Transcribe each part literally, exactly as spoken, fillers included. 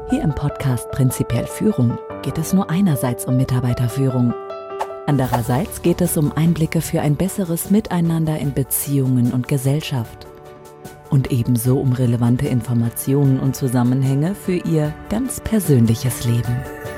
Hier im Podcast Prinzipiell Führung geht es nur einerseits um Mitarbeiterführung. Andererseits geht es um Einblicke für ein besseres Miteinander in Beziehungen und Gesellschaft. Und ebenso um relevante Informationen und Zusammenhänge für Ihr ganz persönliches Leben.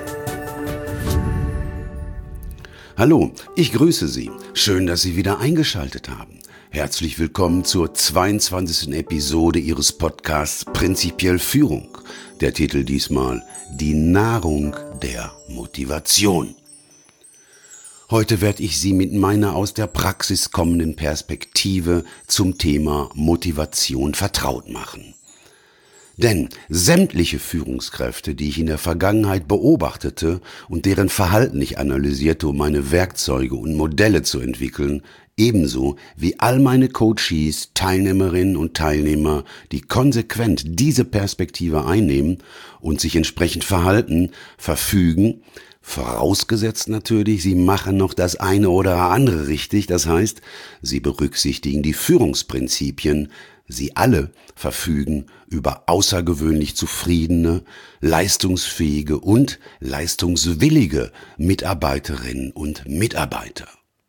Hallo, ich grüße Sie. Schön, dass Sie wieder eingeschaltet haben. Herzlich willkommen zur zweiundzwanzigsten Episode Ihres Podcasts Prinzipiell Führung. Der Titel diesmal: Die Nahrung der Motivation. Heute werde ich Sie mit meiner aus der Praxis kommenden Perspektive zum Thema Motivation vertraut machen. Denn sämtliche Führungskräfte, die ich in der Vergangenheit beobachtete und deren Verhalten ich analysierte, um meine Werkzeuge und Modelle zu entwickeln, ebenso wie all meine Coaches, Teilnehmerinnen und Teilnehmer, die konsequent diese Perspektive einnehmen und sich entsprechend verhalten, verfügen, vorausgesetzt natürlich, sie machen noch das eine oder andere richtig, das heißt, sie berücksichtigen die Führungsprinzipien. Sie alle verfügen über außergewöhnlich zufriedene, leistungsfähige und leistungswillige Mitarbeiterinnen und Mitarbeiter.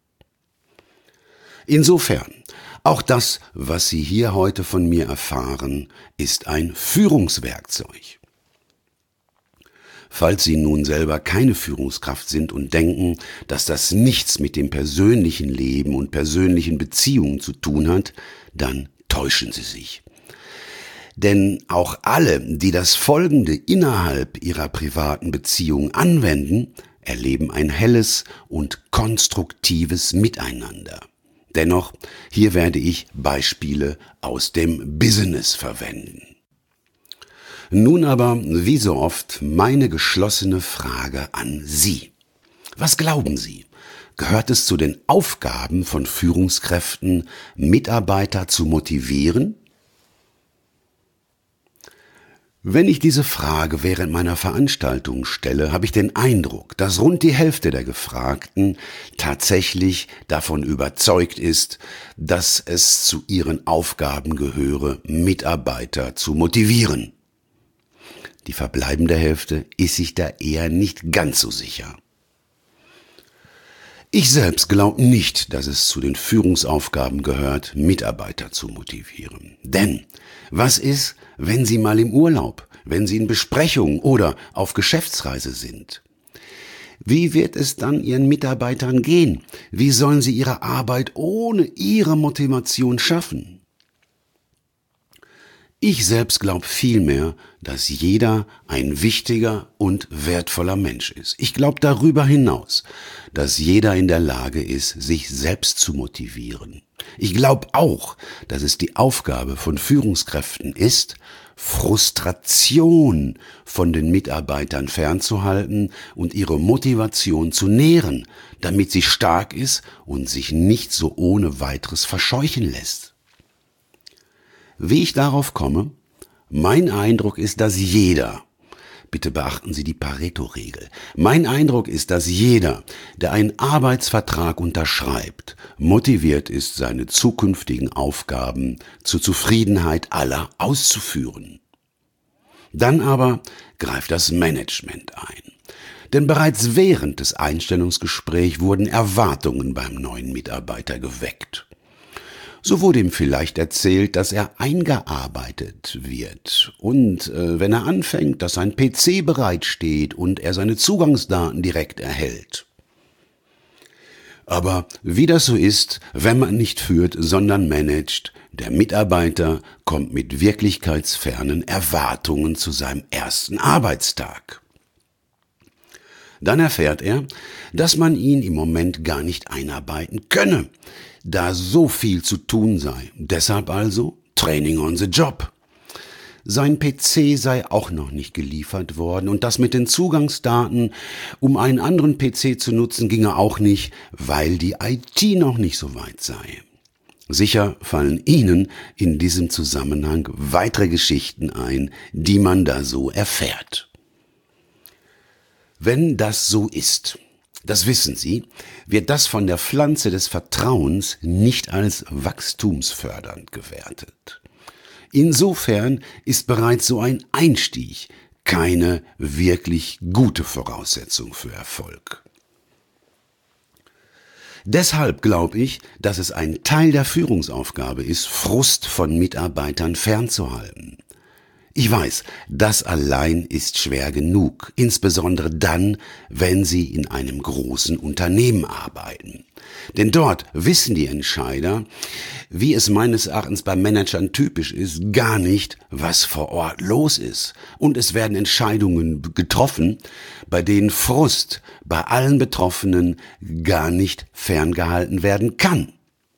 Insofern, auch das, was Sie hier heute von mir erfahren, ist ein Führungswerkzeug. Falls Sie nun selber keine Führungskraft sind und denken, dass das nichts mit dem persönlichen Leben und persönlichen Beziehungen zu tun hat, dann täuschen Sie sich. Denn auch alle, die das Folgende innerhalb ihrer privaten Beziehung anwenden, erleben ein helles und konstruktives Miteinander. Dennoch, hier werde ich Beispiele aus dem Business verwenden. Nun aber, wie so oft, meine geschlossene Frage an Sie. Was glauben Sie? Gehört es zu den Aufgaben von Führungskräften, Mitarbeiter zu motivieren? Wenn ich diese Frage während meiner Veranstaltung stelle, habe ich den Eindruck, dass rund die Hälfte der Gefragten tatsächlich davon überzeugt ist, dass es zu ihren Aufgaben gehöre, Mitarbeiter zu motivieren. Die verbleibende Hälfte ist sich da eher nicht ganz so sicher. Ich selbst glaube nicht, dass es zu den Führungsaufgaben gehört, Mitarbeiter zu motivieren. Denn was ist, wenn Sie mal im Urlaub, wenn Sie in Besprechungen oder auf Geschäftsreise sind? Wie wird es dann Ihren Mitarbeitern gehen? Wie sollen sie ihre Arbeit ohne ihre Motivation schaffen? Ich selbst glaube vielmehr, dass jeder ein wichtiger und wertvoller Mensch ist. Ich glaube darüber hinaus, dass jeder in der Lage ist, sich selbst zu motivieren. Ich glaube auch, dass es die Aufgabe von Führungskräften ist, Frustration von den Mitarbeitern fernzuhalten und ihre Motivation zu nähren, damit sie stark ist und sich nicht so ohne weiteres verscheuchen lässt. Wie ich darauf komme? Mein Eindruck ist, dass jeder, bitte beachten Sie die Pareto-Regel, mein Eindruck ist, dass jeder, der einen Arbeitsvertrag unterschreibt, motiviert ist, seine zukünftigen Aufgaben zur Zufriedenheit aller auszuführen. Dann aber greift das Management ein. Denn bereits während des Einstellungsgesprächs wurden Erwartungen beim neuen Mitarbeiter geweckt. So wurde ihm vielleicht erzählt, dass er eingearbeitet wird und äh, wenn er anfängt, dass sein P C bereitsteht und er seine Zugangsdaten direkt erhält. Aber wie das so ist, wenn man nicht führt, sondern managt, der Mitarbeiter kommt mit wirklichkeitsfernen Erwartungen zu seinem ersten Arbeitstag. Dann erfährt er, dass man ihn im Moment gar nicht einarbeiten könne, da so viel zu tun sei. Deshalb also Training on the Job. Sein P C sei auch noch nicht geliefert worden und das mit den Zugangsdaten, um einen anderen P C zu nutzen, ginge auch nicht, weil die I T noch nicht so weit sei. Sicher fallen Ihnen in diesem Zusammenhang weitere Geschichten ein, die man da so erfährt. Wenn das so ist, das wissen Sie, wird das von der Pflanze des Vertrauens nicht als wachstumsfördernd gewertet. Insofern ist bereits so ein Einstieg keine wirklich gute Voraussetzung für Erfolg. Deshalb glaube ich, dass es ein Teil der Führungsaufgabe ist, Frust von Mitarbeitern fernzuhalten. Ich weiß, das allein ist schwer genug, insbesondere dann, wenn Sie in einem großen Unternehmen arbeiten. Denn dort wissen die Entscheider, wie es meines Erachtens bei Managern typisch ist, gar nicht, was vor Ort los ist. Und es werden Entscheidungen getroffen, bei denen Frust bei allen Betroffenen gar nicht ferngehalten werden kann.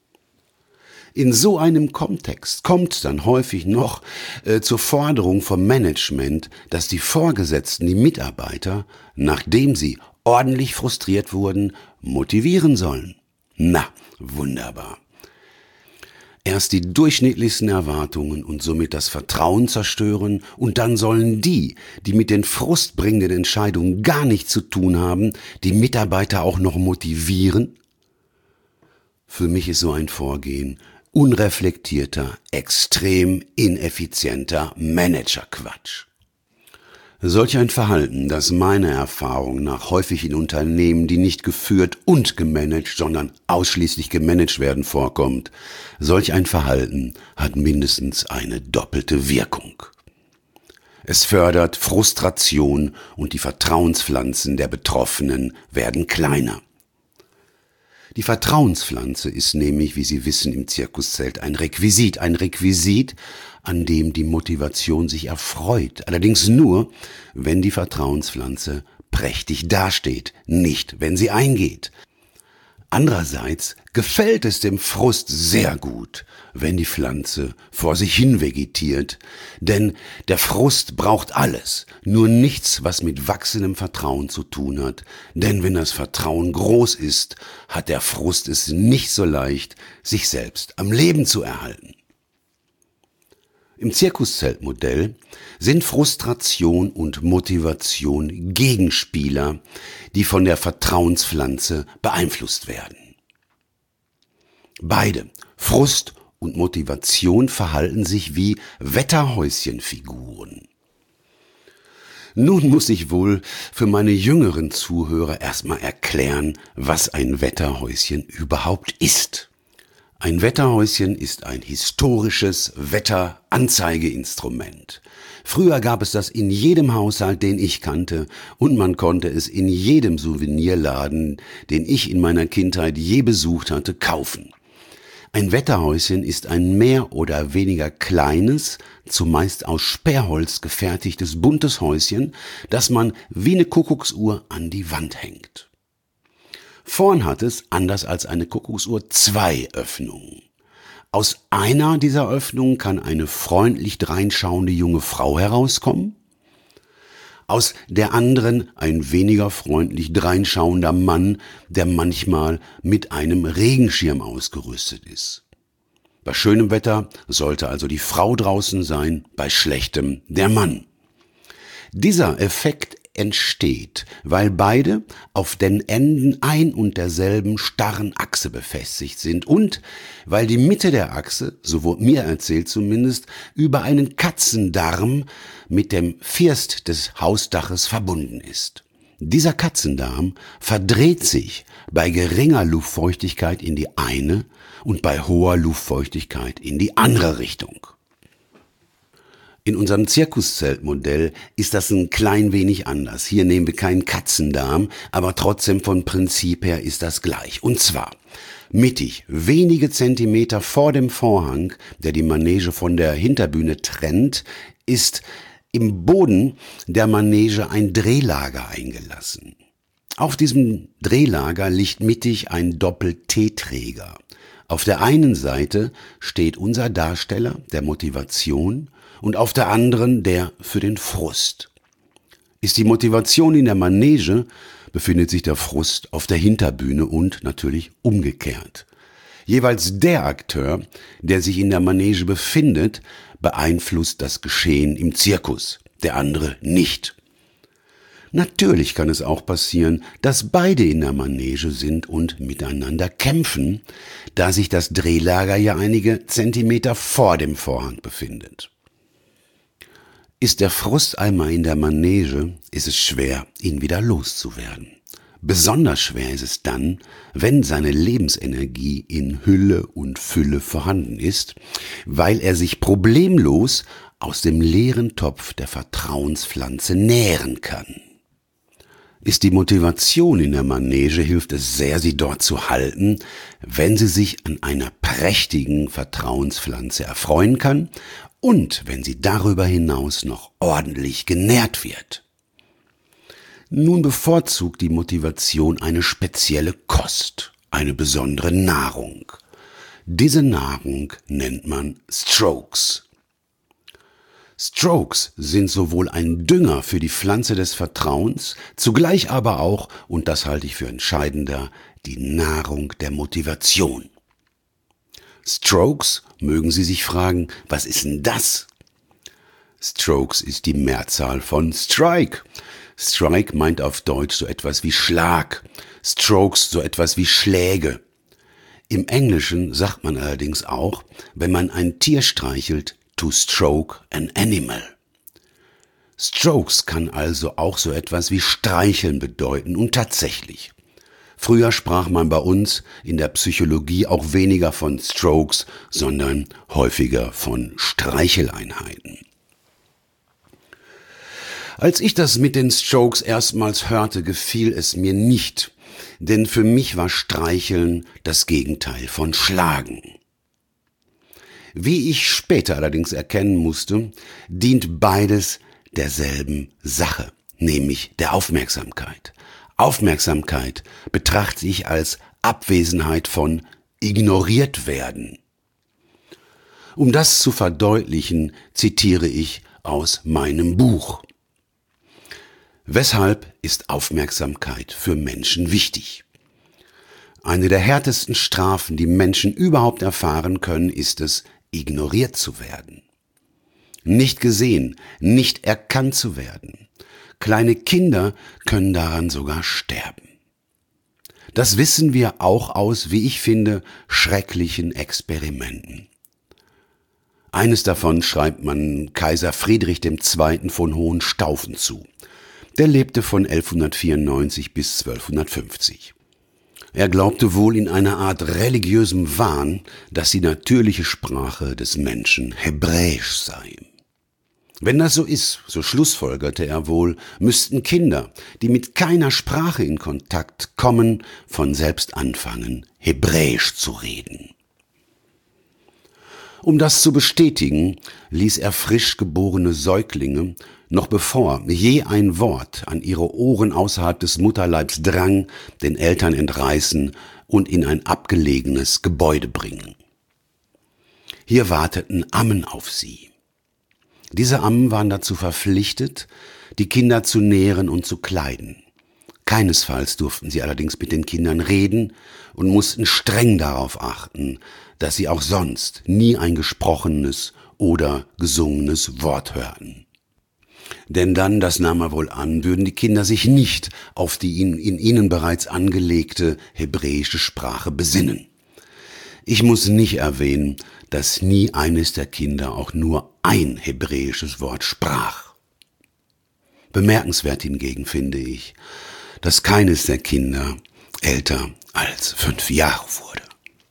In so einem Kontext kommt dann häufig noch äh, zur Forderung vom Management, dass die Vorgesetzten die Mitarbeiter, nachdem sie ordentlich frustriert wurden, motivieren sollen. Na, wunderbar. Erst die durchschnittlichsten Erwartungen und somit das Vertrauen zerstören und dann sollen die, die mit den frustbringenden Entscheidungen gar nichts zu tun haben, die Mitarbeiter auch noch motivieren? Für mich ist so ein Vorgehen unreflektierter, extrem ineffizienter Managerquatsch. Solch ein Verhalten, das meiner Erfahrung nach häufig in Unternehmen, die nicht geführt und gemanagt, sondern ausschließlich gemanagt werden, vorkommt, solch ein Verhalten hat mindestens eine doppelte Wirkung. Es fördert Frustration und die Vertrauenspflanzen der Betroffenen werden kleiner. Die Vertrauenspflanze ist nämlich, wie Sie wissen, im Zirkuszelt ein Requisit, ein Requisit, an dem die Motivation sich erfreut. Allerdings nur, wenn die Vertrauenspflanze prächtig dasteht, nicht wenn sie eingeht. Andererseits gefällt es dem Frust sehr gut, wenn die Pflanze vor sich hin vegetiert, denn der Frust braucht alles, nur nichts, was mit wachsendem Vertrauen zu tun hat, denn wenn das Vertrauen groß ist, hat der Frust es nicht so leicht, sich selbst am Leben zu erhalten. Im Zirkuszeltmodell sind Frustration und Motivation Gegenspieler, die von der Vertrauenspflanze beeinflusst werden. Beide, Frust und Motivation, verhalten sich wie Wetterhäuschenfiguren. Nun muss ich wohl für meine jüngeren Zuhörer erstmal erklären, was ein Wetterhäuschen überhaupt ist. Ein Wetterhäuschen ist ein historisches Wetteranzeigeinstrument. Früher gab es das in jedem Haushalt, den ich kannte, und man konnte es in jedem Souvenirladen, den ich in meiner Kindheit je besucht hatte, kaufen. Ein Wetterhäuschen ist ein mehr oder weniger kleines, zumeist aus Sperrholz gefertigtes buntes Häuschen, das man wie eine Kuckucksuhr an die Wand hängt. Vorn hat es, anders als eine Kuckucksuhr, zwei Öffnungen. Aus einer dieser Öffnungen kann eine freundlich dreinschauende junge Frau herauskommen, aus der anderen ein weniger freundlich dreinschauender Mann, der manchmal mit einem Regenschirm ausgerüstet ist. Bei schönem Wetter sollte also die Frau draußen sein, bei schlechtem der Mann. Dieser Effekt entsteht, weil beide auf den Enden ein und derselben starren Achse befestigt sind und weil die Mitte der Achse, so wurde mir erzählt zumindest, über einen Katzendarm mit dem First des Hausdaches verbunden ist. Dieser Katzendarm verdreht sich bei geringer Luftfeuchtigkeit in die eine und bei hoher Luftfeuchtigkeit in die andere Richtung. In unserem Zirkuszeltmodell ist das ein klein wenig anders. Hier nehmen wir keinen Katzendarm, aber trotzdem vom Prinzip her ist das gleich. Und zwar mittig, wenige Zentimeter vor dem Vorhang, der die Manege von der Hinterbühne trennt, ist im Boden der Manege ein Drehlager eingelassen. Auf diesem Drehlager liegt mittig ein Doppel-T-Träger. Auf der einen Seite steht unser Darsteller der Motivation und auf der anderen der für den Frust. Ist die Motivation in der Manege, befindet sich der Frust auf der Hinterbühne und natürlich umgekehrt. Jeweils der Akteur, der sich in der Manege befindet, beeinflusst das Geschehen im Zirkus, der andere nicht. Natürlich kann es auch passieren, dass beide in der Manege sind und miteinander kämpfen, da sich das Drehlager ja einige Zentimeter vor dem Vorhang befindet. Ist der Frust einmal in der Manege, ist es schwer, ihn wieder loszuwerden. Besonders schwer ist es dann, wenn seine Lebensenergie in Hülle und Fülle vorhanden ist, weil er sich problemlos aus dem leeren Topf der Vertrauenspflanze nähren kann. Ist die Motivation in der Manege, hilft es sehr, sie dort zu halten, wenn sie sich an einer prächtigen Vertrauenspflanze erfreuen kann und wenn sie darüber hinaus noch ordentlich genährt wird. Nun bevorzugt die Motivation eine spezielle Kost, eine besondere Nahrung. Diese Nahrung nennt man Strokes. Strokes sind sowohl ein Dünger für die Pflanze des Vertrauens, zugleich aber auch, und das halte ich für entscheidender, die Nahrung der Motivation. Strokes, mögen Sie sich fragen, was ist denn das? Strokes ist die Mehrzahl von Strike. Strike meint auf Deutsch so etwas wie Schlag, Strokes so etwas wie Schläge. Im Englischen sagt man allerdings auch, wenn man ein Tier streichelt, to stroke an animal. Strokes kann also auch so etwas wie streicheln bedeuten und tatsächlich. Früher sprach man bei uns in der Psychologie auch weniger von Strokes, sondern häufiger von Streicheleinheiten. Als ich das mit den Strokes erstmals hörte, gefiel es mir nicht, denn für mich war Streicheln das Gegenteil von Schlagen. Wie ich später allerdings erkennen musste, dient beides derselben Sache, nämlich der Aufmerksamkeit. Aufmerksamkeit betrachte ich als Abwesenheit von ignoriert werden. Um das zu verdeutlichen, zitiere ich aus meinem Buch. Weshalb ist Aufmerksamkeit für Menschen wichtig? Eine der härtesten Strafen, die Menschen überhaupt erfahren können, ist es, ignoriert zu werden. Nicht gesehen, nicht erkannt zu werden. Kleine Kinder können daran sogar sterben. Das wissen wir auch aus, wie ich finde, schrecklichen Experimenten. Eines davon schreibt man Kaiser Friedrich der Zweite. Von Hohenstaufen zu. Der lebte von elfhundertvierundneunzig bis zwölfhundertfünfzig. Er glaubte wohl in einer Art religiösem Wahn, dass die natürliche Sprache des Menschen Hebräisch sei. Wenn das so ist, so schlussfolgerte er wohl, müssten Kinder, die mit keiner Sprache in Kontakt kommen, von selbst anfangen, Hebräisch zu reden. Um das zu bestätigen, ließ er frisch geborene Säuglinge, noch bevor je ein Wort an ihre Ohren außerhalb des Mutterleibs drang, den Eltern entreißen und in ein abgelegenes Gebäude bringen. Hier warteten Ammen auf sie. Diese Ammen waren dazu verpflichtet, die Kinder zu nähren und zu kleiden. Keinesfalls durften sie allerdings mit den Kindern reden und mussten streng darauf achten, dass sie auch sonst nie ein gesprochenes oder gesungenes Wort hörten. Denn dann, das nahm er wohl an, würden die Kinder sich nicht auf die in, in ihnen bereits angelegte hebräische Sprache besinnen. Ich muss nicht erwähnen, dass nie eines der Kinder auch nur ein hebräisches Wort sprach. Bemerkenswert hingegen finde ich, dass keines der Kinder älter als fünf Jahre wurde.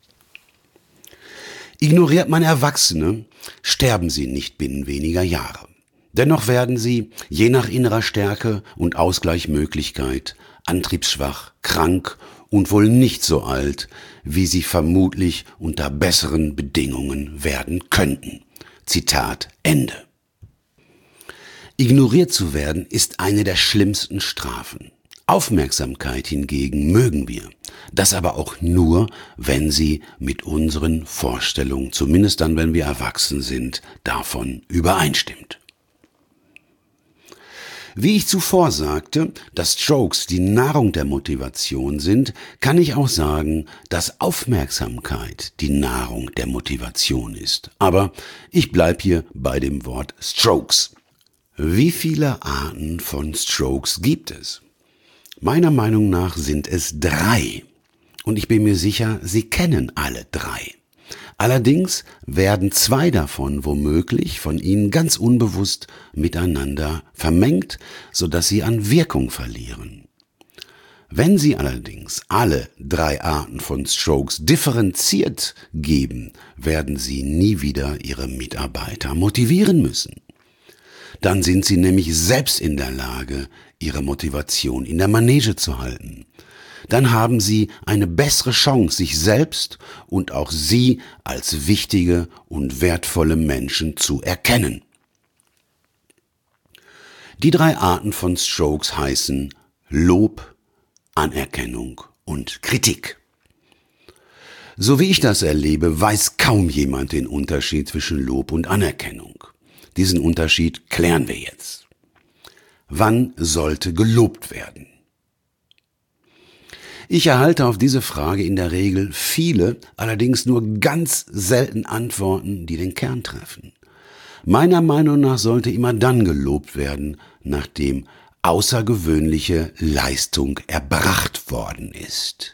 Ignoriert man Erwachsene, sterben sie nicht binnen weniger Jahre. Dennoch werden sie, je nach innerer Stärke und Ausgleichmöglichkeit, antriebsschwach, krank und wohl nicht so alt, wie sie vermutlich unter besseren Bedingungen werden könnten. Zitat Ende. Ignoriert zu werden ist eine der schlimmsten Strafen. Aufmerksamkeit hingegen mögen wir, das aber auch nur, wenn sie mit unseren Vorstellungen, zumindest dann, wenn wir erwachsen sind, davon übereinstimmt. Wie ich zuvor sagte, dass Strokes die Nahrung der Motivation sind, kann ich auch sagen, dass Aufmerksamkeit die Nahrung der Motivation ist. Aber ich bleib hier bei dem Wort Strokes. Wie viele Arten von Strokes gibt es? Meiner Meinung nach sind es drei. Und ich bin mir sicher, Sie kennen alle drei. Allerdings werden zwei davon womöglich von Ihnen ganz unbewusst miteinander vermengt, sodass sie an Wirkung verlieren. Wenn Sie allerdings alle drei Arten von Strokes differenziert geben, werden Sie nie wieder Ihre Mitarbeiter motivieren müssen. Dann sind Sie nämlich selbst in der Lage, Ihre Motivation in der Manege zu halten. Dann haben Sie eine bessere Chance, sich selbst und auch Sie als wichtige und wertvolle Menschen zu erkennen. Die drei Arten von Strokes heißen Lob, Anerkennung und Kritik. So wie ich das erlebe, weiß kaum jemand den Unterschied zwischen Lob und Anerkennung. Diesen Unterschied klären wir jetzt. Wann sollte gelobt werden? Ich erhalte auf diese Frage in der Regel viele, allerdings nur ganz selten Antworten, die den Kern treffen. Meiner Meinung nach sollte immer dann gelobt werden, nachdem außergewöhnliche Leistung erbracht worden ist.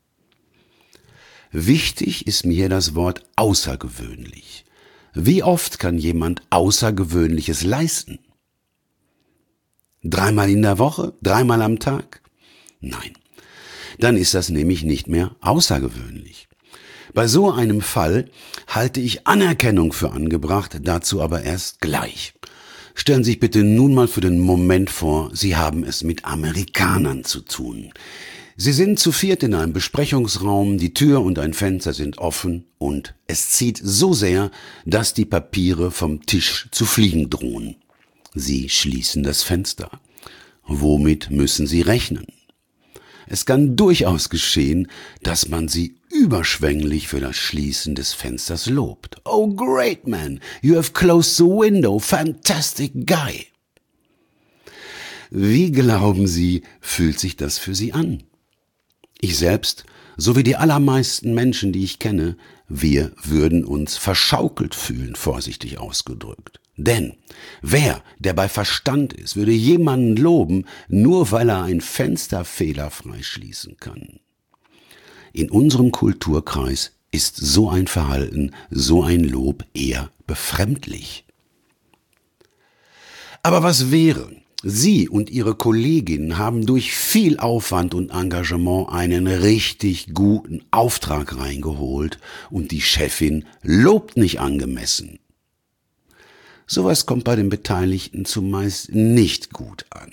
Wichtig ist mir das Wort außergewöhnlich. Wie oft kann jemand Außergewöhnliches leisten? Dreimal in der Woche? Dreimal am Tag? Nein. Dann ist das nämlich nicht mehr außergewöhnlich. Bei so einem Fall halte ich Anerkennung für angebracht, dazu aber erst gleich. Stellen Sie sich bitte nun mal für den Moment vor, Sie haben es mit Amerikanern zu tun. Sie sind zu viert in einem Besprechungsraum, die Tür und ein Fenster sind offen und es zieht so sehr, dass die Papiere vom Tisch zu fliegen drohen. Sie schließen das Fenster. Womit müssen Sie rechnen? Es kann durchaus geschehen, dass man sie überschwänglich für das Schließen des Fensters lobt. Oh great man, you have closed the window, fantastic guy. Wie glauben Sie, fühlt sich das für Sie an? Ich selbst, so wie die allermeisten Menschen, die ich kenne, wir würden uns verschaukelt fühlen, vorsichtig ausgedrückt. Denn wer, der bei Verstand ist, würde jemanden loben, nur weil er ein Fenster fehlerfrei schließen kann? In unserem Kulturkreis ist so ein Verhalten, so ein Lob eher befremdlich. Aber was wäre? Sie und Ihre Kolleginnen haben durch viel Aufwand und Engagement einen richtig guten Auftrag reingeholt und die Chefin lobt nicht angemessen. Sowas kommt bei den Beteiligten zumeist nicht gut an.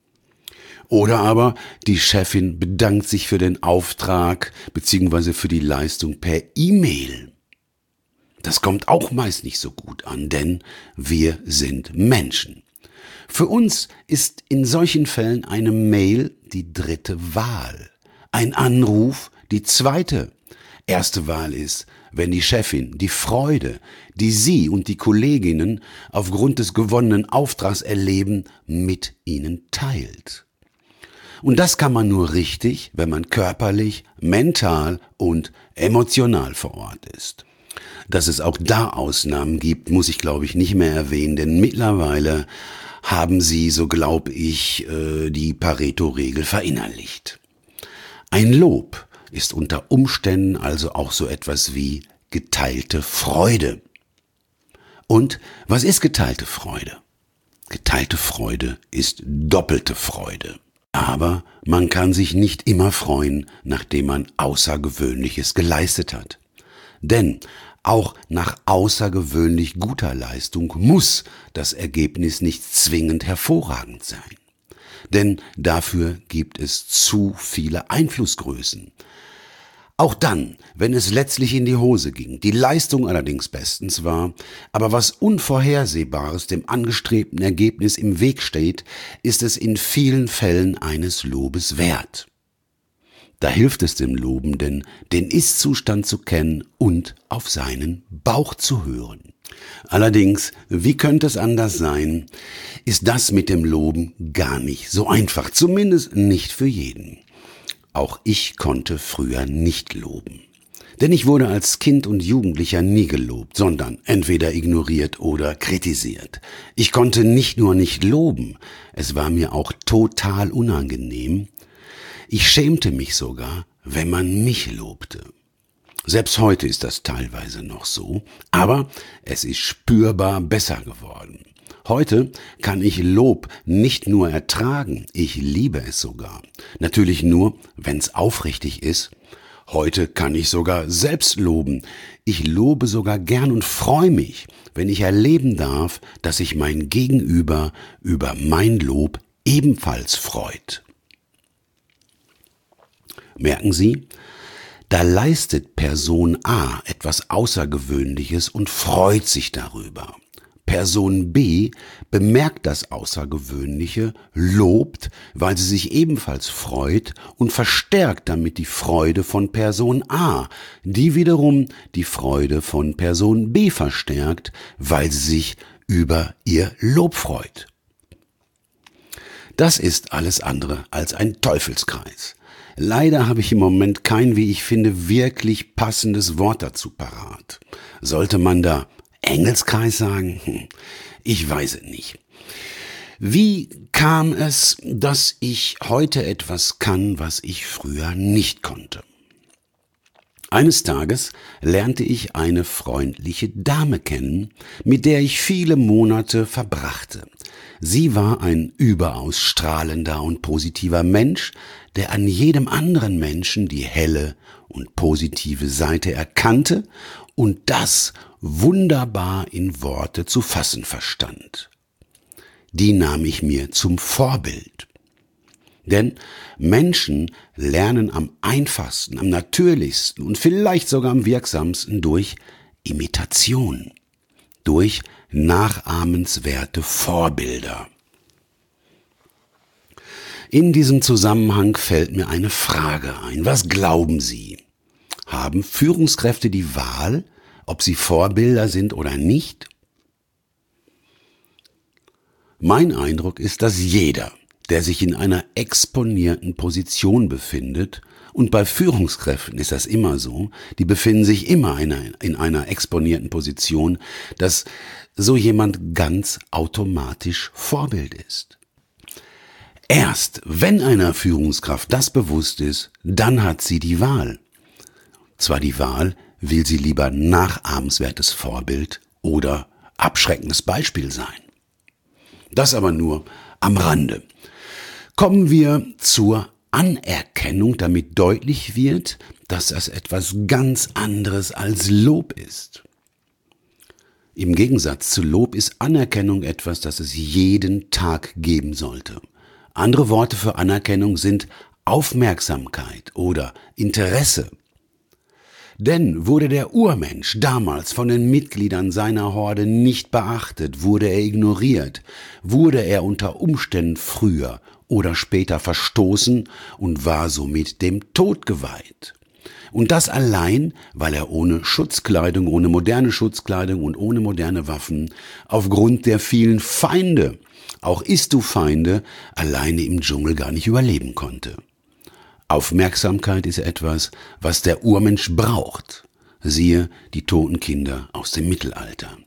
Oder aber die Chefin bedankt sich für den Auftrag bzw. für die Leistung per E-Mail. Das kommt auch meist nicht so gut an, denn wir sind Menschen. Für uns ist in solchen Fällen eine Mail die dritte Wahl, ein Anruf die zweite. Erste Wahl ist, wenn die Chefin die Freude, die Sie und die Kolleginnen aufgrund des gewonnenen Auftrags erleben, mit Ihnen teilt. Und das kann man nur richtig, wenn man körperlich, mental und emotional vor Ort ist. Dass es auch da Ausnahmen gibt, muss ich glaube ich nicht mehr erwähnen, denn mittlerweile haben Sie, so glaube ich, die Pareto-Regel verinnerlicht. Ein Lob ist unter Umständen also auch so etwas wie geteilte Freude. Und was ist geteilte Freude? Geteilte Freude ist doppelte Freude. Aber man kann sich nicht immer freuen, nachdem man Außergewöhnliches geleistet hat. Denn auch nach außergewöhnlich guter Leistung muss das Ergebnis nicht zwingend hervorragend sein. Denn dafür gibt es zu viele Einflussgrößen. Auch dann, wenn es letztlich in die Hose ging, die Leistung allerdings bestens war, aber was Unvorhersehbares dem angestrebten Ergebnis im Weg steht, ist es in vielen Fällen eines Lobes wert. Da hilft es dem Lobenden, den Ist-Zustand zu kennen und auf seinen Bauch zu hören. Allerdings, wie könnte es anders sein, ist das mit dem Loben gar nicht so einfach, zumindest nicht für jeden. Auch ich konnte früher nicht loben. Denn ich wurde als Kind und Jugendlicher nie gelobt, sondern entweder ignoriert oder kritisiert. Ich konnte nicht nur nicht loben, es war mir auch total unangenehm. Ich schämte mich sogar, wenn man mich lobte. Selbst heute ist das teilweise noch so, aber es ist spürbar besser geworden. Heute kann ich Lob nicht nur ertragen, ich liebe es sogar. Natürlich nur, wenn es aufrichtig ist. Heute kann ich sogar selbst loben. Ich lobe sogar gern und freue mich, wenn ich erleben darf, dass sich mein Gegenüber über mein Lob ebenfalls freut. Merken Sie, da leistet Person A etwas Außergewöhnliches und freut sich darüber. Person B bemerkt das Außergewöhnliche, lobt, weil sie sich ebenfalls freut und verstärkt damit die Freude von Person A, die wiederum die Freude von Person B verstärkt, weil sie sich über ihr Lob freut. Das ist alles andere als ein Teufelskreis. Leider habe ich im Moment kein, wie ich finde, wirklich passendes Wort dazu parat. Sollte man da Engelskreis sagen? Hm, ich weiß es nicht. Wie kam es, dass ich heute etwas kann, was ich früher nicht konnte? Eines Tages lernte ich eine freundliche Dame kennen, mit der ich viele Monate verbrachte. Sie war ein überaus strahlender und positiver Mensch, der an jedem anderen Menschen die helle und positive Seite erkannte und das wunderbar in Worte zu fassen verstand. Die nahm ich mir zum Vorbild. Denn Menschen lernen am einfachsten, am natürlichsten und vielleicht sogar am wirksamsten durch Imitation, durch nachahmenswerte Vorbilder. In diesem Zusammenhang fällt mir eine Frage ein. Was glauben Sie? Haben Führungskräfte die Wahl, ob sie Vorbilder sind oder nicht? Mein Eindruck ist, dass jeder, der sich in einer exponierten Position befindet, und bei Führungskräften ist das immer so, die befinden sich immer in einer, in einer exponierten Position, dass so jemand ganz automatisch Vorbild ist. Erst wenn einer Führungskraft das bewusst ist, dann hat sie die Wahl. Zwar die Wahl, will sie lieber nachahmenswertes Vorbild oder abschreckendes Beispiel sein. Das aber nur am Rande. Kommen wir zur Anerkennung, damit deutlich wird, dass das etwas ganz anderes als Lob ist. Im Gegensatz zu Lob ist Anerkennung etwas, das es jeden Tag geben sollte. Andere Worte für Anerkennung sind Aufmerksamkeit oder Interesse. Denn wurde der Urmensch damals von den Mitgliedern seiner Horde nicht beachtet, wurde er ignoriert, wurde er unter Umständen früher oder später verstoßen und war somit dem Tod geweiht. Und das allein, weil er ohne Schutzkleidung, ohne moderne Schutzkleidung und ohne moderne Waffen aufgrund der vielen Feinde, auch Istu-Feinde, alleine im Dschungel gar nicht überleben konnte. Aufmerksamkeit ist etwas, was der Urmensch braucht. Siehe die toten Kinder aus dem Mittelalter.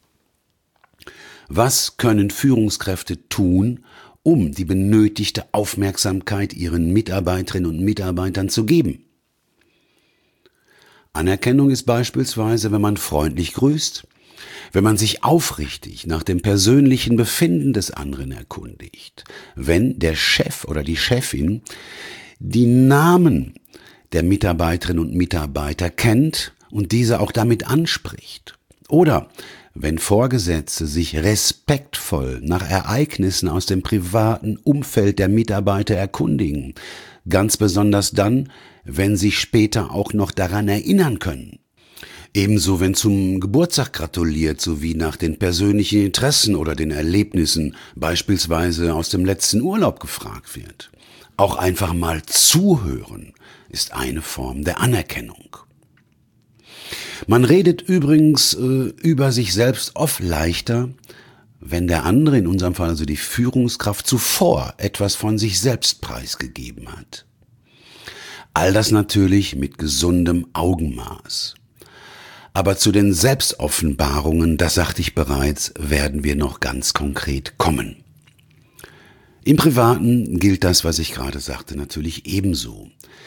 Was können Führungskräfte tun, um die benötigte Aufmerksamkeit ihren Mitarbeiterinnen und Mitarbeitern zu geben? Anerkennung ist beispielsweise, wenn man freundlich grüßt, wenn man sich aufrichtig nach dem persönlichen Befinden des anderen erkundigt, wenn der Chef oder die Chefin die Namen der Mitarbeiterinnen und Mitarbeiter kennt und diese auch damit anspricht. Oder wenn Vorgesetzte sich respektvoll nach Ereignissen aus dem privaten Umfeld der Mitarbeiter erkundigen, ganz besonders dann, wenn sie später auch noch daran erinnern können. Ebenso, wenn zum Geburtstag gratuliert, sowie nach den persönlichen Interessen oder den Erlebnissen, beispielsweise aus dem letzten Urlaub, gefragt wird. Auch einfach mal zuhören ist eine Form der Anerkennung. Man redet übrigens äh, über sich selbst oft leichter, wenn der andere, in unserem Fall also die Führungskraft, zuvor etwas von sich selbst preisgegeben hat. All das natürlich mit gesundem Augenmaß. Aber zu den Selbstoffenbarungen, das sagte ich bereits, werden wir noch ganz konkret kommen. Im Privaten gilt das, was ich gerade sagte, natürlich ebenso.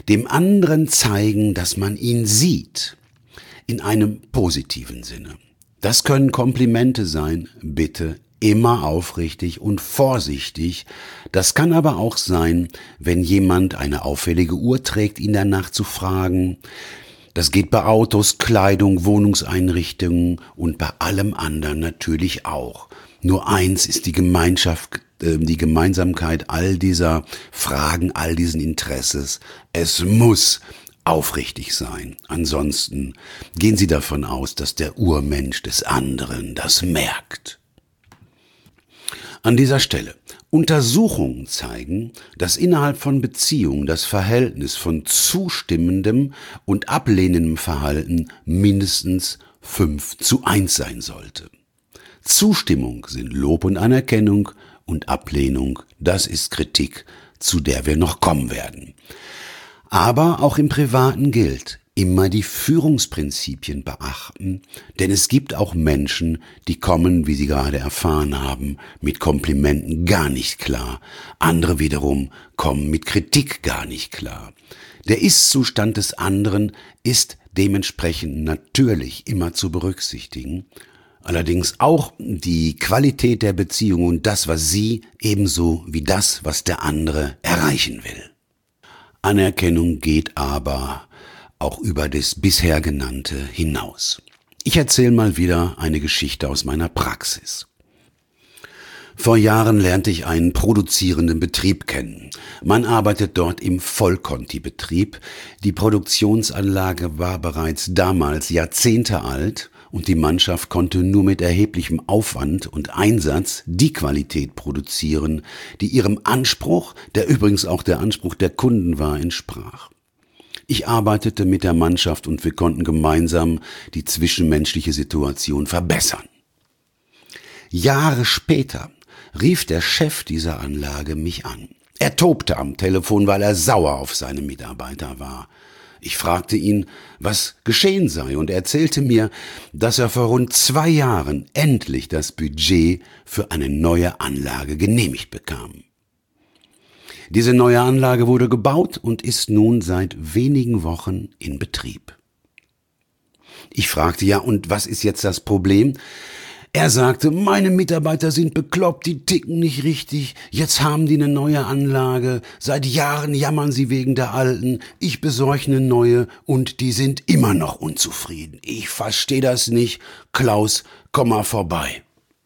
dem anderen zeigen, dass man ihn sieht, in einem positiven Sinne. Das können Komplimente sein, bitte immer aufrichtig und vorsichtig. Das kann aber auch sein, wenn jemand eine auffällige Uhr trägt, ihn danach zu fragen. Das geht bei Autos, Kleidung, Wohnungseinrichtungen und bei allem anderen natürlich auch. Nur eins ist die Gemeinschaft, äh, die Gemeinsamkeit all dieser Fragen, all diesen Interesses. Es muss aufrichtig sein. Ansonsten gehen Sie davon aus, dass der Urmensch des anderen das merkt. An dieser Stelle: Untersuchungen zeigen, dass innerhalb von Beziehungen das Verhältnis von zustimmendem und ablehnendem Verhalten mindestens fünf zu eins sein sollte. Zustimmung sind Lob und Anerkennung und Ablehnung, das ist Kritik, zu der wir noch kommen werden. Aber auch im Privaten gilt: immer die Führungsprinzipien beachten, denn es gibt auch Menschen, die kommen, wie Sie gerade erfahren haben, mit Komplimenten gar nicht klar. Andere wiederum kommen mit Kritik gar nicht klar. Der Ist-Zustand des anderen ist dementsprechend natürlich immer zu berücksichtigen. Allerdings auch die Qualität der Beziehung und das, was Sie, ebenso wie das, was der andere erreichen will. Anerkennung geht aber auch über das bisher Genannte hinaus. Ich erzähle mal wieder eine Geschichte aus meiner Praxis. Vor Jahren lernte ich einen produzierenden Betrieb kennen. Man arbeitet dort im Vollkonti-Betrieb. Die Produktionsanlage war bereits damals Jahrzehnte alt und die Mannschaft konnte nur mit erheblichem Aufwand und Einsatz die Qualität produzieren, die ihrem Anspruch, der übrigens auch der Anspruch der Kunden war, entsprach. Ich arbeitete mit der Mannschaft und wir konnten gemeinsam die zwischenmenschliche Situation verbessern. Jahre später rief der Chef dieser Anlage mich an. Er tobte am Telefon, weil er sauer auf seine Mitarbeiter war. Ich fragte ihn, was geschehen sei, und er erzählte mir, dass er vor rund zwei Jahren endlich das Budget für eine neue Anlage genehmigt bekam. Diese neue Anlage wurde gebaut und ist nun seit wenigen Wochen in Betrieb. Ich fragte, ja, und was ist jetzt das Problem? Er sagte, meine Mitarbeiter sind bekloppt, die ticken nicht richtig, jetzt haben die eine neue Anlage, seit Jahren jammern sie wegen der alten, ich besorge eine neue und die sind immer noch unzufrieden. Ich verstehe das nicht, Klaus, komm mal vorbei.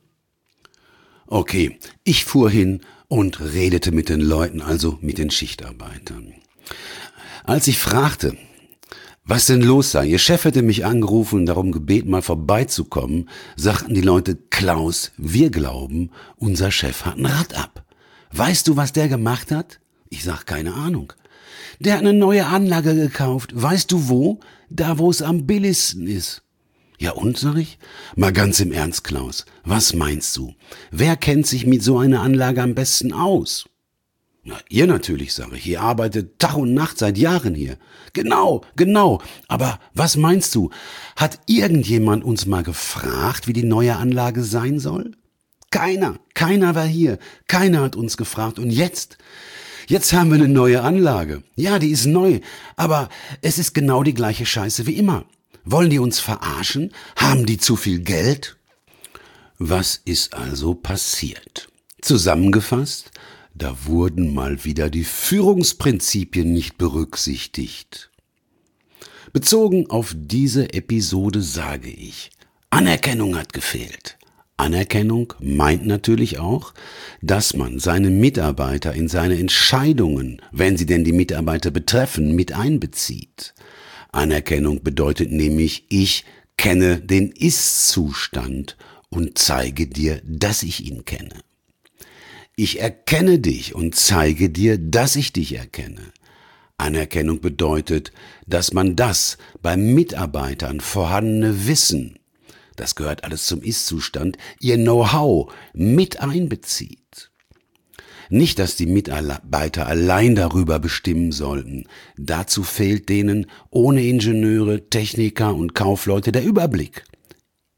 Okay, ich fuhr hin und redete mit den Leuten, also mit den Schichtarbeitern. Als ich fragte, was denn los sei, ihr Chef hätte mich angerufen und darum gebeten, mal vorbeizukommen, sagten die Leute, Klaus, wir glauben, unser Chef hat ein Rad ab. Weißt du, was der gemacht hat? Ich sag, keine Ahnung. Der hat eine neue Anlage gekauft. Weißt du wo? Da, wo es am billigsten ist. Ja und, sag ich? Mal ganz im Ernst, Klaus, was meinst du? Wer kennt sich mit so einer Anlage am besten aus? Na, ihr natürlich, sage ich. Ihr arbeitet Tag und Nacht seit Jahren hier. Genau, genau. Aber was meinst du? Hat irgendjemand uns mal gefragt, wie die neue Anlage sein soll? Keiner. Keiner war hier. Keiner hat uns gefragt. Und jetzt? Jetzt haben wir eine neue Anlage. Ja, die ist neu. Aber es ist genau die gleiche Scheiße wie immer. Wollen die uns verarschen? Haben die zu viel Geld? Was ist also passiert? Zusammengefasst, da wurden mal wieder die Führungsprinzipien nicht berücksichtigt. Bezogen auf diese Episode sage ich, Anerkennung hat gefehlt. Anerkennung meint natürlich auch, dass man seine Mitarbeiter in seine Entscheidungen, wenn sie denn die Mitarbeiter betreffen, mit einbezieht. Anerkennung bedeutet nämlich, ich kenne den Ist-Zustand und zeige dir, dass ich ihn kenne. Ich erkenne dich und zeige dir, dass ich dich erkenne. Anerkennung bedeutet, dass man das bei Mitarbeitern vorhandene Wissen, das gehört alles zum Ist-Zustand, ihr Know-how mit einbezieht. Nicht, dass die Mitarbeiter allein darüber bestimmen sollten. Dazu fehlt denen ohne Ingenieure, Techniker und Kaufleute der Überblick.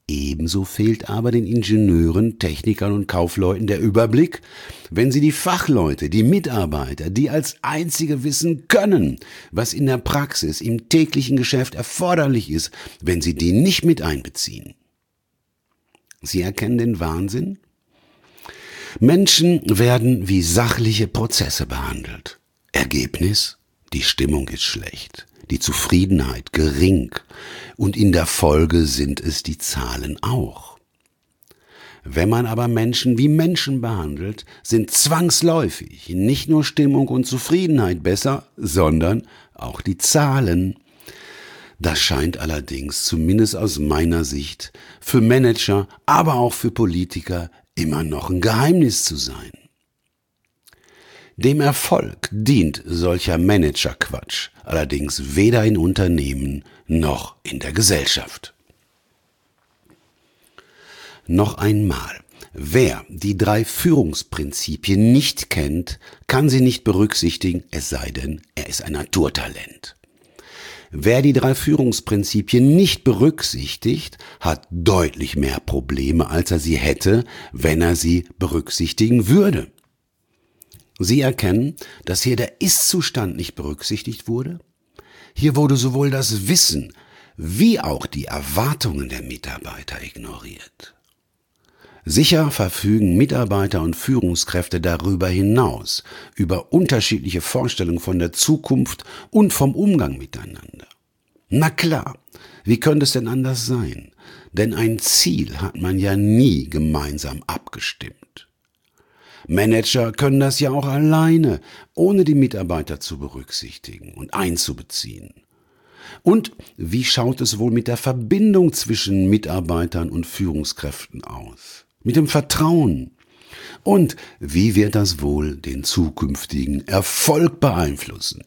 Ebenso fehlt aber den Ingenieuren, Technikern und Kaufleuten der Überblick, wenn sie die Fachleute, die Mitarbeiter, die als einzige wissen können, was in der Praxis, im täglichen Geschäft erforderlich ist, wenn sie die nicht mit einbeziehen. Sie erkennen den Wahnsinn? Menschen werden wie sachliche Prozesse behandelt. Ergebnis? Die Stimmung ist schlecht, die Zufriedenheit gering und in der Folge sind es die Zahlen auch. Wenn man aber Menschen wie Menschen behandelt, sind zwangsläufig nicht nur Stimmung und Zufriedenheit besser, sondern auch die Zahlen. Das scheint allerdings, zumindest aus meiner Sicht, für Manager, aber auch für Politiker immer noch ein Geheimnis zu sein. Dem Erfolg dient solcher Managerquatsch allerdings weder in Unternehmen noch in der Gesellschaft. Noch einmal, wer die drei Führungsprinzipien nicht kennt, kann sie nicht berücksichtigen, es sei denn, er ist ein Naturtalent. Wer die drei Führungsprinzipien nicht berücksichtigt, hat deutlich mehr Probleme, als er sie hätte, wenn er sie berücksichtigen würde. Sie erkennen, dass hier der Ist-Zustand nicht berücksichtigt wurde. Hier wurde sowohl das Wissen wie auch die Erwartungen der Mitarbeiter ignoriert. Sicher verfügen Mitarbeiter und Führungskräfte darüber hinaus über unterschiedliche Vorstellungen von der Zukunft und vom Umgang miteinander. Na klar, wie könnte es denn anders sein? Denn ein Ziel hat man ja nie gemeinsam abgestimmt. Manager können das ja auch alleine, ohne die Mitarbeiter zu berücksichtigen und einzubeziehen. Und wie schaut es wohl mit der Verbindung zwischen Mitarbeitern und Führungskräften aus? Mit dem Vertrauen? Und wie wird das wohl den zukünftigen Erfolg beeinflussen?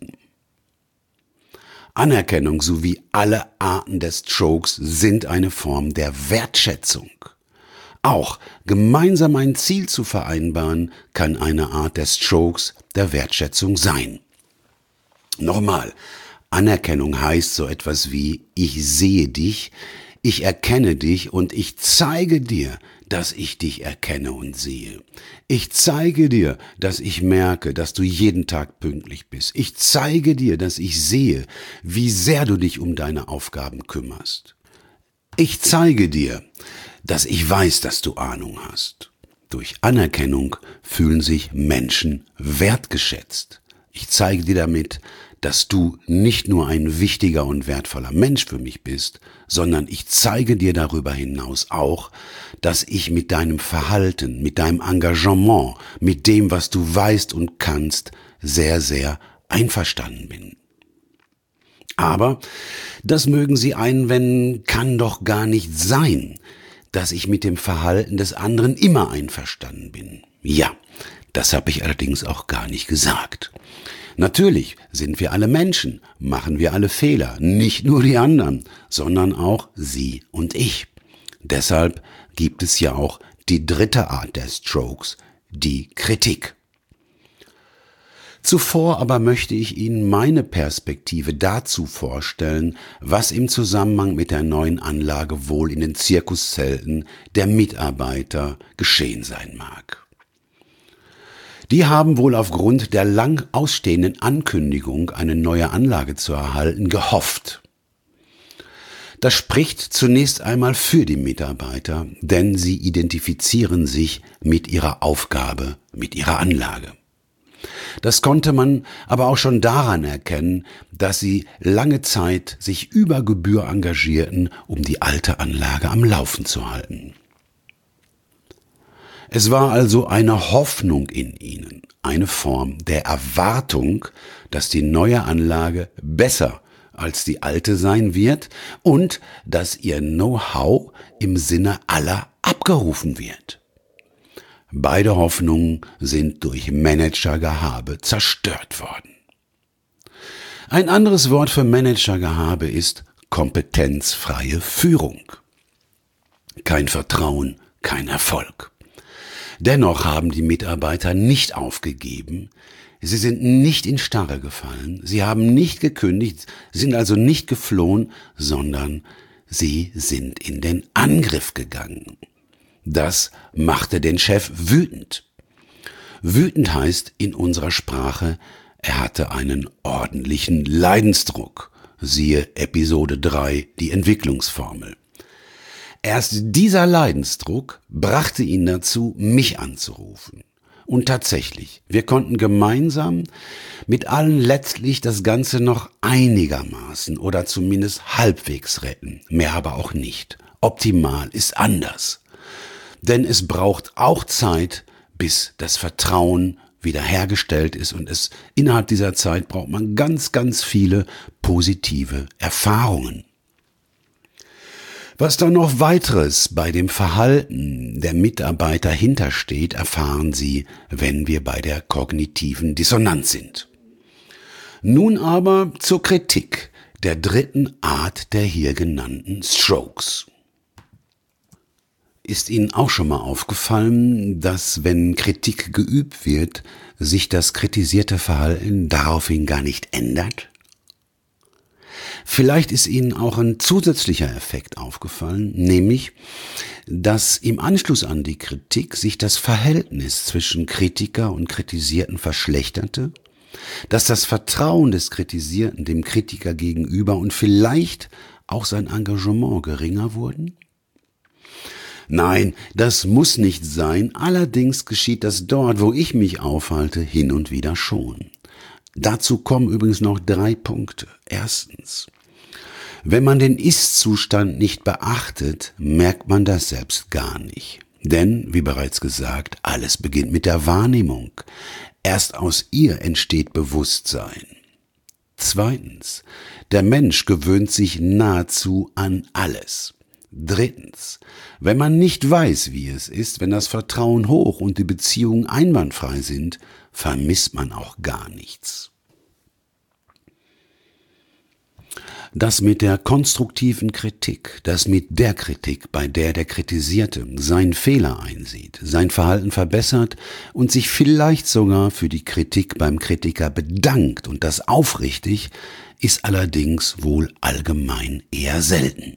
Anerkennung sowie alle Arten des Strokes sind eine Form der Wertschätzung. Auch gemeinsam ein Ziel zu vereinbaren, kann eine Art des Strokes der Wertschätzung sein. Nochmal, Anerkennung heißt so etwas wie: Ich sehe dich, ich erkenne dich und ich zeige dir, dass ich dich erkenne und sehe. Ich zeige dir, dass ich merke, dass du jeden Tag pünktlich bist. Ich zeige dir, dass ich sehe, wie sehr du dich um deine Aufgaben kümmerst. Ich zeige dir, dass ich weiß, dass du Ahnung hast. Durch Anerkennung fühlen sich Menschen wertgeschätzt. Ich zeige dir damit, dass du nicht nur ein wichtiger und wertvoller Mensch für mich bist, sondern ich zeige dir darüber hinaus auch, dass ich mit deinem Verhalten, mit deinem Engagement, mit dem, was du weißt und kannst, sehr, sehr einverstanden bin. Aber, das mögen Sie einwenden, kann doch gar nicht sein, dass ich mit dem Verhalten des anderen immer einverstanden bin. Ja, das habe ich allerdings auch gar nicht gesagt. Natürlich sind wir alle Menschen, machen wir alle Fehler, nicht nur die anderen, sondern auch Sie und ich. Deshalb gibt es ja auch die dritte Art der Strokes, die Kritik. Zuvor aber möchte ich Ihnen meine Perspektive dazu vorstellen, was im Zusammenhang mit der neuen Anlage wohl in den Zirkuszelten der Mitarbeiter geschehen sein mag. Die haben wohl aufgrund der lang ausstehenden Ankündigung, eine neue Anlage zu erhalten, gehofft. Das spricht zunächst einmal für die Mitarbeiter, denn sie identifizieren sich mit ihrer Aufgabe, mit ihrer Anlage. Das konnte man aber auch schon daran erkennen, dass sie lange Zeit sich über Gebühr engagierten, um die alte Anlage am Laufen zu halten. Es war also eine Hoffnung in ihnen, eine Form der Erwartung, dass die neue Anlage besser als die alte sein wird und dass ihr Know-how im Sinne aller abgerufen wird. Beide Hoffnungen sind durch Managergehabe zerstört worden. Ein anderes Wort für Managergehabe ist kompetenzfreie Führung. Kein Vertrauen, kein Erfolg. Dennoch haben die Mitarbeiter nicht aufgegeben, sie sind nicht in Starre gefallen, sie haben nicht gekündigt, sind also nicht geflohen, sondern Sie sind in den Angriff gegangen. Das machte den Chef wütend. Wütend heißt in unserer Sprache, er hatte einen ordentlichen Leidensdruck. Siehe Episode drei, die Entwicklungsformel. Erst dieser Leidensdruck brachte ihn dazu, mich anzurufen. Und tatsächlich, wir konnten gemeinsam mit allen letztlich das Ganze noch einigermaßen oder zumindest halbwegs retten, mehr aber auch nicht. Optimal ist anders. Denn es braucht auch Zeit, bis das Vertrauen wiederhergestellt ist, und es innerhalb dieser Zeit braucht man ganz, ganz viele positive Erfahrungen. Was da noch weiteres bei dem Verhalten der Mitarbeiter hintersteht, erfahren Sie, wenn wir bei der kognitiven Dissonanz sind. Nun aber zur Kritik der dritten Art der hier genannten Strokes. Ist Ihnen auch schon mal aufgefallen, dass, wenn Kritik geübt wird, sich das kritisierte Verhalten daraufhin gar nicht ändert? Vielleicht ist Ihnen auch ein zusätzlicher Effekt aufgefallen, nämlich, dass im Anschluss an die Kritik sich das Verhältnis zwischen Kritiker und Kritisierten verschlechterte, dass das Vertrauen des Kritisierten dem Kritiker gegenüber und vielleicht auch sein Engagement geringer wurden? Nein, das muss nicht sein, allerdings geschieht das dort, wo ich mich aufhalte, hin und wieder schon. Dazu kommen übrigens noch drei Punkte. Erstens, wenn man den Ist-Zustand nicht beachtet, merkt man das selbst gar nicht. Denn, wie bereits gesagt, alles beginnt mit der Wahrnehmung. Erst aus ihr entsteht Bewusstsein. Zweitens, der Mensch gewöhnt sich nahezu an alles. Drittens, wenn man nicht weiß, wie es ist, wenn das Vertrauen hoch und die Beziehungen einwandfrei sind, vermisst man auch gar nichts. Das mit der konstruktiven Kritik, das mit der Kritik, bei der der Kritisierte seinen Fehler einsieht, sein Verhalten verbessert und sich vielleicht sogar für die Kritik beim Kritiker bedankt, und das aufrichtig, ist allerdings wohl allgemein eher selten.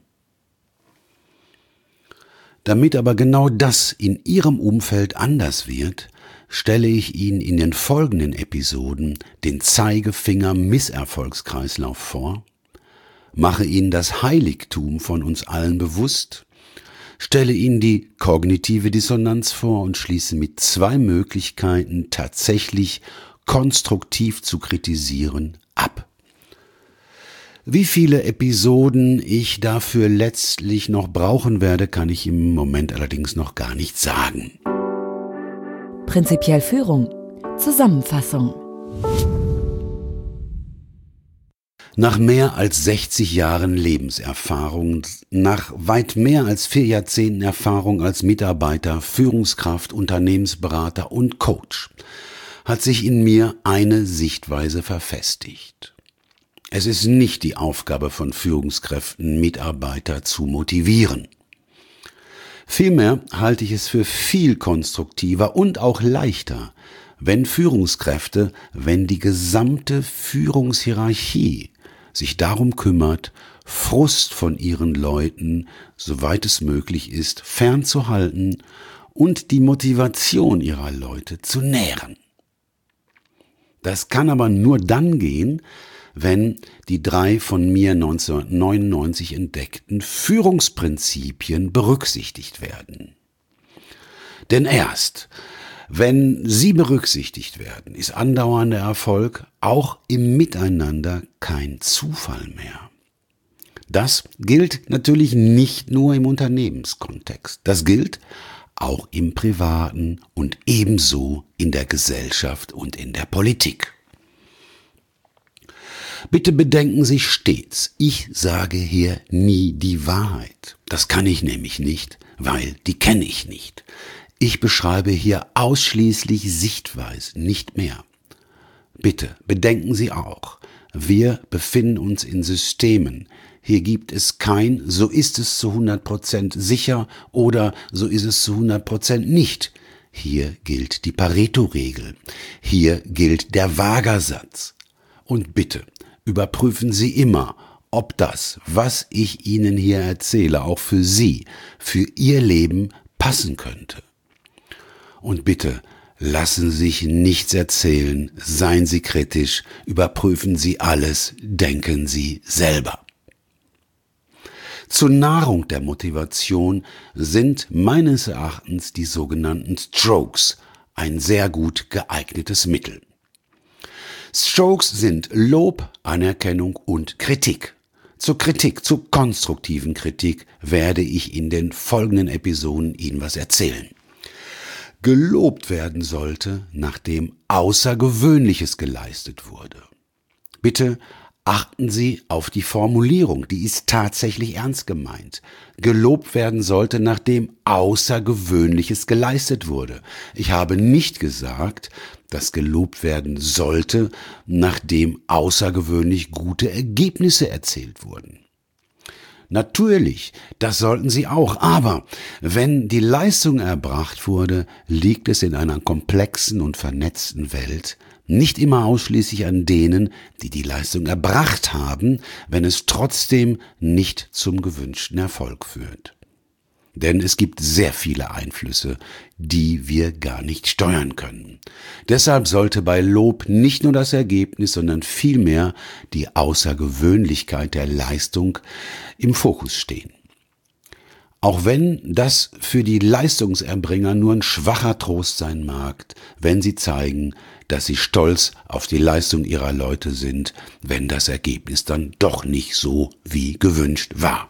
Damit aber genau das in Ihrem Umfeld anders wird, stelle ich Ihnen in den folgenden Episoden den Zeigefinger-Misserfolgskreislauf vor, mache Ihnen das Heiligtum von uns allen bewusst, stelle Ihnen die kognitive Dissonanz vor und schließe mit zwei Möglichkeiten, tatsächlich konstruktiv zu kritisieren, ab. Wie viele Episoden ich dafür letztlich noch brauchen werde, kann ich im Moment allerdings noch gar nicht sagen. Prinzipiell Führung. Zusammenfassung. Nach mehr als sechzig Jahren Lebenserfahrung, nach weit mehr als vier Jahrzehnten Erfahrung als Mitarbeiter, Führungskraft, Unternehmensberater und Coach, hat sich in mir eine Sichtweise verfestigt. Es ist nicht die Aufgabe von Führungskräften, Mitarbeiter zu motivieren. Vielmehr halte ich es für viel konstruktiver und auch leichter, wenn Führungskräfte, wenn die gesamte Führungshierarchie sich darum kümmert, Frust von ihren Leuten, soweit es möglich ist, fernzuhalten und die Motivation ihrer Leute zu nähren. Das kann aber nur dann gehen, wenn die drei von mir neunzehnhundertneunundneunzig entdeckten Führungsprinzipien berücksichtigt werden. Denn erst, wenn sie berücksichtigt werden, ist andauernder Erfolg auch im Miteinander kein Zufall mehr. Das gilt natürlich nicht nur im Unternehmenskontext. Das gilt auch im Privaten und ebenso in der Gesellschaft und in der Politik. Bitte bedenken Sie stets, ich sage hier nie die Wahrheit. Das kann ich nämlich nicht, weil die kenne ich nicht. Ich beschreibe hier ausschließlich Sichtweisen, nicht mehr. Bitte bedenken Sie auch, wir befinden uns in Systemen. Hier gibt es kein, so ist es zu hundert Prozent sicher oder so ist es zu hundert Prozent nicht. Hier gilt die Pareto-Regel. Hier gilt der Wagersatz. Und bitte, überprüfen Sie immer, ob das, was ich Ihnen hier erzähle, auch für Sie, für Ihr Leben passen könnte. Und bitte, lassen Sie sich nichts erzählen, seien Sie kritisch, überprüfen Sie alles, denken Sie selber. Zur Nahrung der Motivation sind meines Erachtens die sogenannten Strokes ein sehr gut geeignetes Mittel. Strokes sind Lob, Anerkennung und Kritik. Zur Kritik, zur konstruktiven Kritik werde ich in den folgenden Episoden Ihnen was erzählen. Gelobt werden sollte, nachdem Außergewöhnliches geleistet wurde. Bitte achten Sie auf die Formulierung, die ist tatsächlich ernst gemeint. Gelobt werden sollte, nachdem Außergewöhnliches geleistet wurde. Ich habe nicht gesagt, dass gelobt werden sollte, nachdem außergewöhnlich gute Ergebnisse erzielt wurden. Natürlich, das sollten Sie auch, aber wenn die Leistung erbracht wurde, liegt es in einer komplexen und vernetzten Welt nicht immer ausschließlich an denen, die die Leistung erbracht haben, wenn es trotzdem nicht zum gewünschten Erfolg führt. Denn es gibt sehr viele Einflüsse, die wir gar nicht steuern können. Deshalb sollte bei Lob nicht nur das Ergebnis, sondern vielmehr die Außergewöhnlichkeit der Leistung im Fokus stehen. Auch wenn das für die Leistungserbringer nur ein schwacher Trost sein mag, wenn sie zeigen, dass sie stolz auf die Leistung ihrer Leute sind, wenn das Ergebnis dann doch nicht so wie gewünscht war.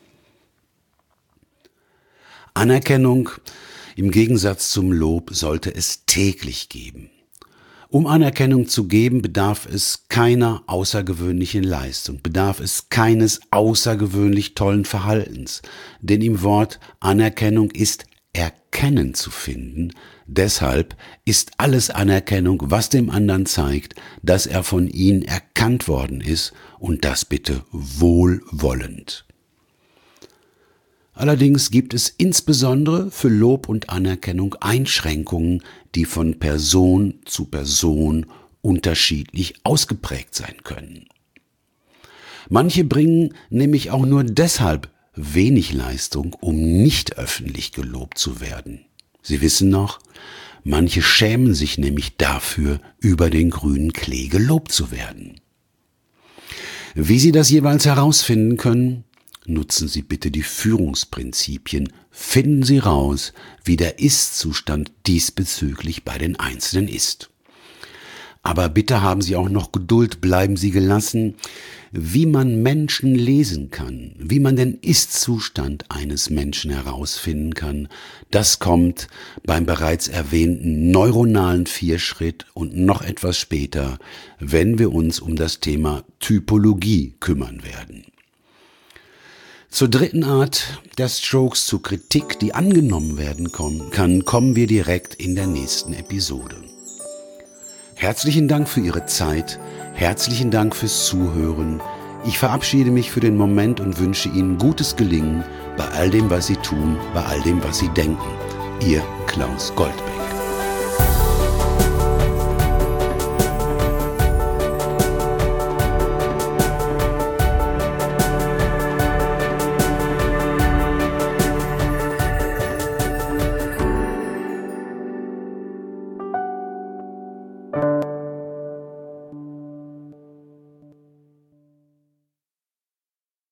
Anerkennung im Gegensatz zum Lob sollte es täglich geben. Um Anerkennung zu geben, bedarf es keiner außergewöhnlichen Leistung, bedarf es keines außergewöhnlich tollen Verhaltens, denn im Wort Anerkennung ist Erkennen zu finden. Deshalb ist alles Anerkennung, was dem anderen zeigt, dass er von ihnen erkannt worden ist, und das bitte wohlwollend. Allerdings gibt es insbesondere für Lob und Anerkennung Einschränkungen, die von Person zu Person unterschiedlich ausgeprägt sein können. Manche bringen nämlich auch nur deshalb wenig Leistung, um nicht öffentlich gelobt zu werden. Sie wissen noch, manche schämen sich nämlich dafür, über den grünen Klee gelobt zu werden. Wie Sie das jeweils herausfinden können, nutzen Sie bitte die Führungsprinzipien, finden Sie raus, wie der Ist-Zustand diesbezüglich bei den Einzelnen ist. Aber bitte haben Sie auch noch Geduld, bleiben Sie gelassen. Wie man Menschen lesen kann, wie man den Ist-Zustand eines Menschen herausfinden kann, das kommt beim bereits erwähnten neuronalen Vierschritt und noch etwas später, wenn wir uns um das Thema Typologie kümmern werden. Zur dritten Art der Strokes, zur Kritik, die angenommen werden kann, kommen wir direkt in der nächsten Episode. Herzlichen Dank für Ihre Zeit, herzlichen Dank fürs Zuhören. Ich verabschiede mich für den Moment und wünsche Ihnen gutes Gelingen bei all dem, was Sie tun, bei all dem, was Sie denken. Ihr Klaus Goldberg.